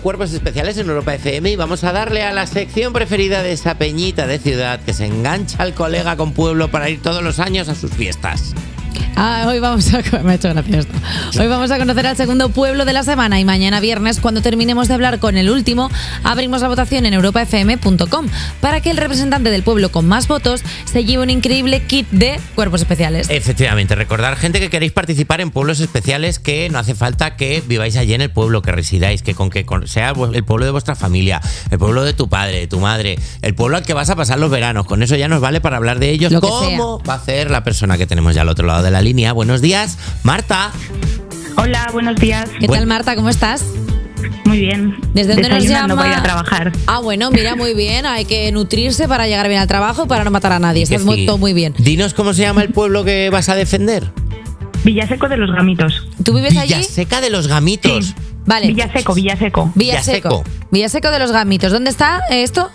Cuerpos Especiales en Europa FM y vamos a darle a la sección preferida de esa peñita de ciudad que se engancha al colega con pueblo para ir todos los años a sus fiestas. Hoy vamos a... Me ha hecho gracia esto. Hoy vamos a conocer al segundo pueblo de la semana y mañana viernes, cuando terminemos de hablar con el último, abrimos la votación en europafm.com para que el representante del pueblo con más votos se lleve un increíble kit de cuerpos especiales. Efectivamente, recordar, gente, que queréis participar en pueblos especiales, que no hace falta que viváis allí en el pueblo, que residáis, que sea el pueblo de vuestra familia, el pueblo de tu padre, de tu madre, el pueblo al que vas a pasar los veranos. Con eso ya nos vale para hablar de ellos. ¿Cómo va a hacer la persona que tenemos ya al otro lado de la línea? Buenos días, Marta. Hola, buenos días. ¿Qué tal, Marta? ¿Cómo estás? Muy bien. ¿Desde dónde nos llama? Para ir a trabajar. Bueno, mira, muy bien. Hay que nutrirse para llegar bien al trabajo y para no matar a nadie. Estás todo muy bien. Dinos cómo se llama el pueblo que vas a defender. Villaseco de los Gamitos. ¿Tú vives allí? Villaseca de los Gamitos. Sí. Vale. Villaseco. Villaseco de los Gamitos. ¿Dónde está esto?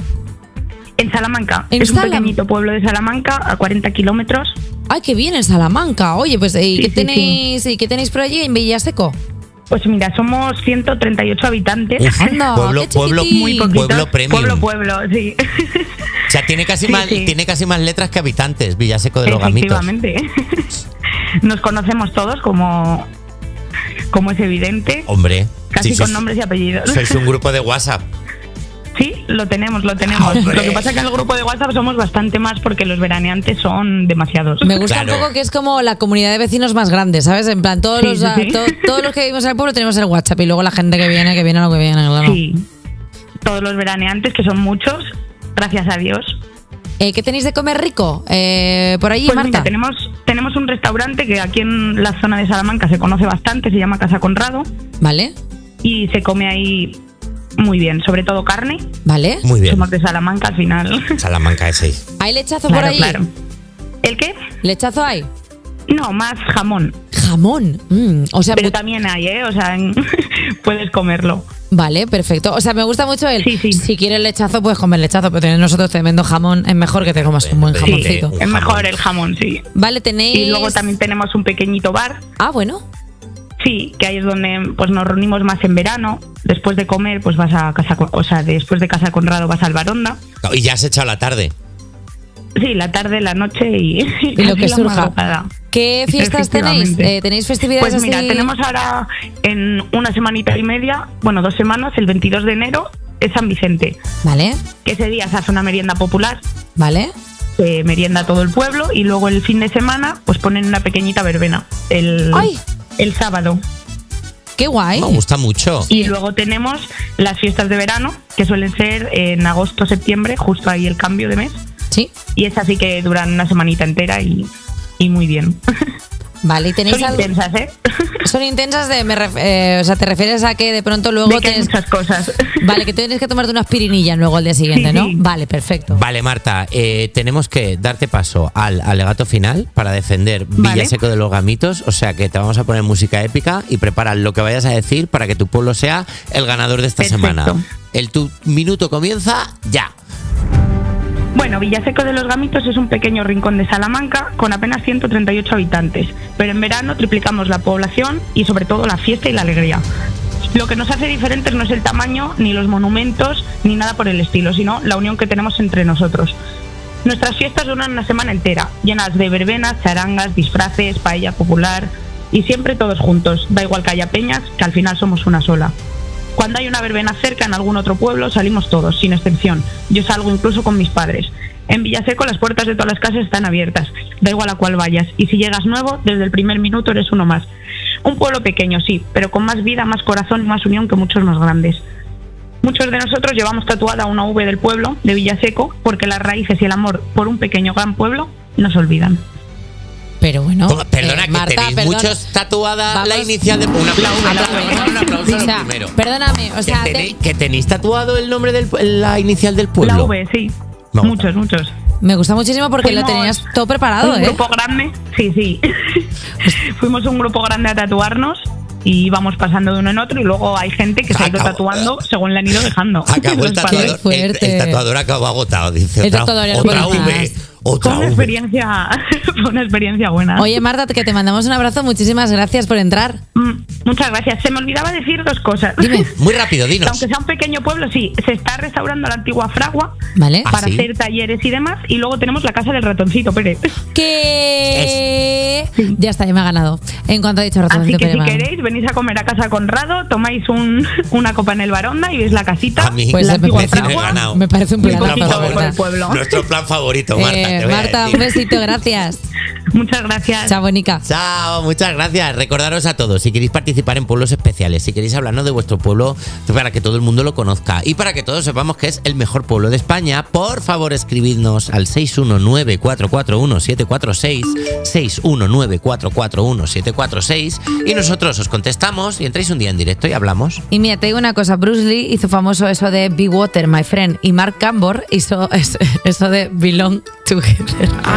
En Salamanca. Es un pequeñito pueblo de Salamanca, a 40 kilómetros. ¡Ay, qué bien, en Salamanca! Oye, pues, ¿qué tenéis por allí en Villaseco? Pues mira, somos 138 habitantes. Anda, pueblo muy poquito. Pueblo premium. Pueblo, sí. O sea, tiene casi más letras que habitantes, Villaseco de los Gamitos. Efectivamente. Nos conocemos todos, como es evidente. Hombre. Casi con nombres y apellidos. Sois un grupo de WhatsApp. Sí, lo tenemos. ¡Hombre! Lo que pasa es que en el grupo de WhatsApp somos bastante más porque los veraneantes son demasiados. Me gusta un poco que es como la comunidad de vecinos más grande, ¿sabes? En plan, todos los que vivimos en el pueblo tenemos el WhatsApp y luego la gente que viene a lo que viene. Claro. Sí, todos los veraneantes, que son muchos, gracias a Dios. ¿Qué tenéis de comer rico por allí, pues Marta? Mira, tenemos un restaurante que aquí en la zona de Salamanca se conoce bastante, se llama Casa Conrado. Vale. Y se come ahí muy bien, sobre todo carne. Vale. Muy bien. Somos de Salamanca al final. Salamanca es 6. ¿Hay lechazo por allí? Claro. ¿El qué? ¿Lechazo hay? No, más jamón. ¿Jamón? O sea, pero también hay, O sea, puedes comerlo. Vale, perfecto. O sea, me gusta mucho Sí. Si quieres lechazo, puedes comer lechazo, pero tener nosotros tremendo jamón, es mejor que te comas un buen jamoncito. Es mejor el jamón, sí. Vale, tenéis... Y luego también tenemos un pequeñito bar. Bueno. Sí, que ahí es donde pues nos reunimos más en verano. Después de comer, pues vas a después de Casa Conrado vas al Baronda. Y ya has echado la tarde. Sí, la tarde, la noche y lo que surja. Madrugada. ¿Qué fiestas tenéis? ¿Tenéis festividades Pues mira, así? tenemos ahora en una semanita y media, 2 semanas, el 22 de enero, es San Vicente. Vale. Que ese día se hace una merienda popular. Vale. Merienda todo el pueblo y luego el fin de semana pues ponen una pequeñita verbena el sábado. ¡Qué guay! Me gusta mucho. Y luego tenemos las fiestas de verano, que suelen ser en agosto, septiembre, justo ahí el cambio de mes. Sí. Y es así que duran una semanita entera y muy bien. Vale, y tenéis son intensas, Son intensas o sea, te refieres a que de pronto luego de que hay muchas cosas. Vale, que tienes que tomarte una aspirinilla luego al día siguiente, ¿no? Sí. Vale, perfecto. Vale, Marta, tenemos que darte paso al alegato final para defender Villaseco de los Gamitos, o sea que te vamos a poner música épica y prepara lo que vayas a decir para que tu pueblo sea el ganador de esta semana. Tu minuto comienza ya. Bueno, Villaseco de los Gamitos es un pequeño rincón de Salamanca con apenas 138 habitantes, pero en verano triplicamos la población y sobre todo la fiesta y la alegría. Lo que nos hace diferentes no es el tamaño, ni los monumentos, ni nada por el estilo, sino la unión que tenemos entre nosotros. Nuestras fiestas duran una semana entera, llenas de verbenas, charangas, disfraces, paella popular y siempre todos juntos, da igual que haya peñas, que al final somos una sola. Cuando hay una verbena cerca en algún otro pueblo, salimos todos, sin excepción. Yo salgo incluso con mis padres. En Villaseco las puertas de todas las casas están abiertas, da igual a cuál vayas. Y si llegas nuevo, desde el primer minuto eres uno más. Un pueblo pequeño, sí, pero con más vida, más corazón y más unión que muchos más grandes. Muchos de nosotros llevamos tatuada una V del pueblo, de Villaseco, porque las raíces y el amor por un pequeño gran pueblo no se olvidan. Pero bueno, perdona, que Marta, tenéis muchos tatuada la inicial de un aplauso primero. Perdóname, o sea, que tenéis tatuado el nombre de la inicial del pueblo. La V, sí. Muchos. Me gusta muchísimo porque lo tenías todo preparado, un grupo grande, sí. Fuimos un grupo grande a tatuarnos y íbamos pasando de uno en otro y luego hay gente que se ha ido tatuando según le han ido dejando. Acabó el tatuador. El tatuador acabó agotado, dice otra V. Otra Fue una experiencia buena. Oye, Marta, que te mandamos un abrazo. Muchísimas gracias por entrar. Muchas gracias. Se me olvidaba decir 2 cosas. Dime. Muy rápido, dinos. Aunque sea un pequeño pueblo, sí, se está restaurando la antigua fragua ¿Vale? Ah, para ¿sí? hacer talleres y demás. Y luego tenemos la casa del ratoncito Pérez. ¿Qué? Ya está, ya me ha ganado. En cuanto ha dicho Así Ratoncito que si Pérez. queréis, venís a comer a casa Conrado, tomáis una copa en el Baronda y veis la casita. A mí Pues la me antigua parece- fragua. ganado. Me parece un Muy planazo, poquito la por verdad. el pueblo. Nuestro plan favorito, Marta. te voy a Marta, decir. un besito, gracias. Muchas gracias. Chao, Bonica. Chao, muchas gracias. Recordaros a todos, si queréis participar en pueblos especiales, si queréis hablarnos de vuestro pueblo para que todo el mundo lo conozca y para que todos sepamos que es el mejor pueblo de España, por favor escribidnos al 619-441-746, 619-441-746 y nosotros os contestamos y entráis un día en directo y hablamos. Y mira, te digo una cosa, Bruce Lee hizo famoso eso de Be Water, my friend, y Mark Gambor hizo eso de Belong Together.